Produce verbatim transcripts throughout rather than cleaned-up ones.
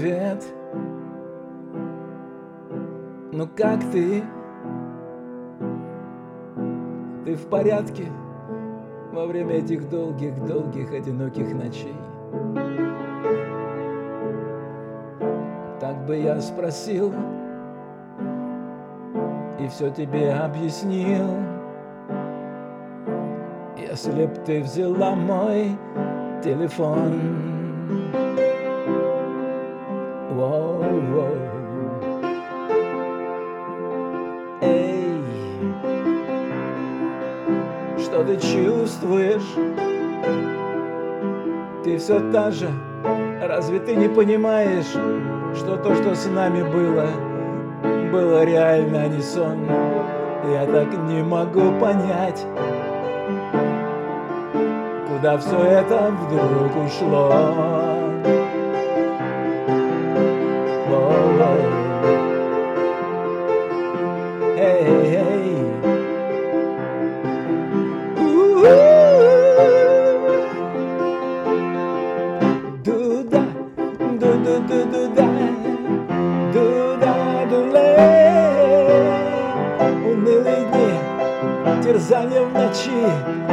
ответ. Ну как ты? Ты в порядке во время этих долгих-долгих одиноких ночей? Так бы я спросил и все тебе объяснил, если б ты взяла мой телефон. Воу-воу. Эй, что ты чувствуешь? Ты все та же. Разве ты не понимаешь, что то, что с нами было, было реально, а не сон? Я так не могу понять, куда все это вдруг ушло. Воу-воу. Эй, эй. Дуда, ду-ду-ду-ду-да, дуда-дулей. Унылые дни, терзания в ночи,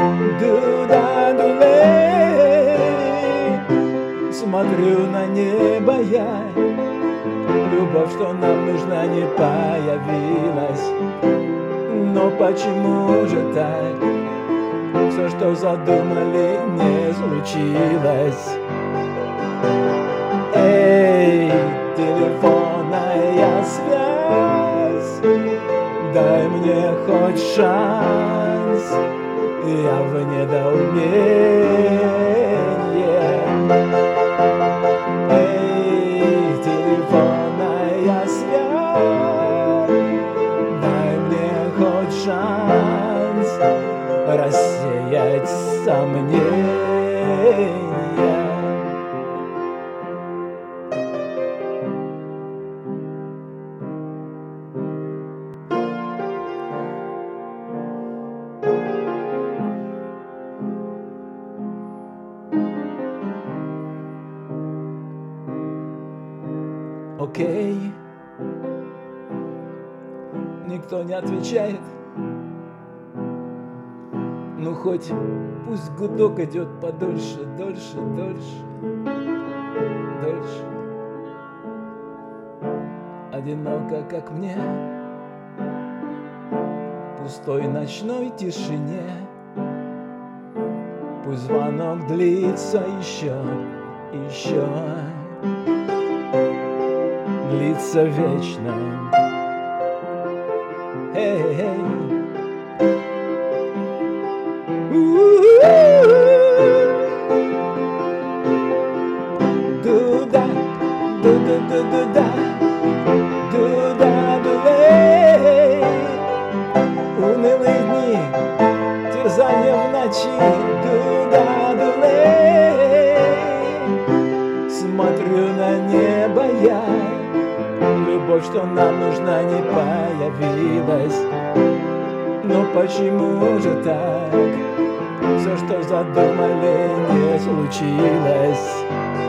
дуда-дулей. Смотрю на небо я, любовь, что нам нужна, не появилась. Но почему же так? Все, что задумали, не случилось. Эй, телефонная связь, дай мне хоть шанс, я в недоумении. Эй, телефонная связь, дай мне хоть шанс рассеять сомнения. Окей, никто не отвечает. Ну хоть пусть гудок идет подольше, дольше, дольше, дольше. Одиноко, как мне, в пустой ночной тишине. Пусть звонок длится еще, еще, длится вечно. Эй-эй. Дуда, ду-ду-ду-ду-да, дуда-дулей. Унылые дни, терзания в ночи, дуда-дулей. Смотрю на небо я, любовь, что нам нужна, не появилась. Но почему же так? Все, что задумали, не случилось.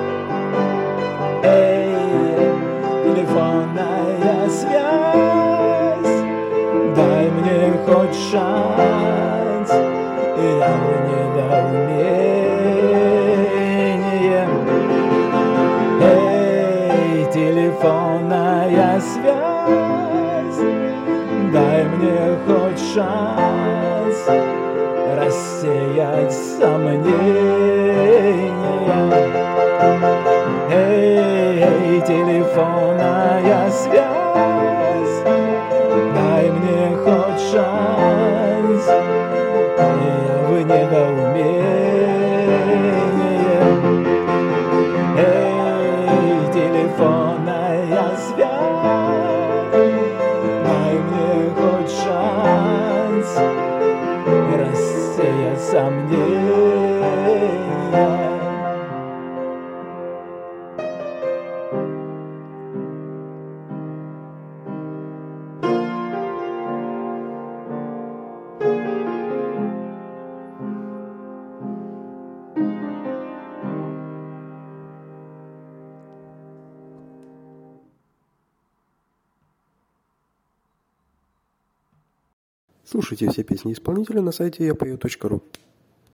Эй, телефонная связь, дай мне хоть шанс, я в недоумении. Эй, телефонная связь, дай мне хоть шанс рассеять сомнения. Эй, телефонная связь, дай мне хоть шанс, я в недоумении. Эй, телефонная связь, дай мне хоть шанс рассеять сомнения. Слушайте все песни исполнителя на сайте я пою точка ру.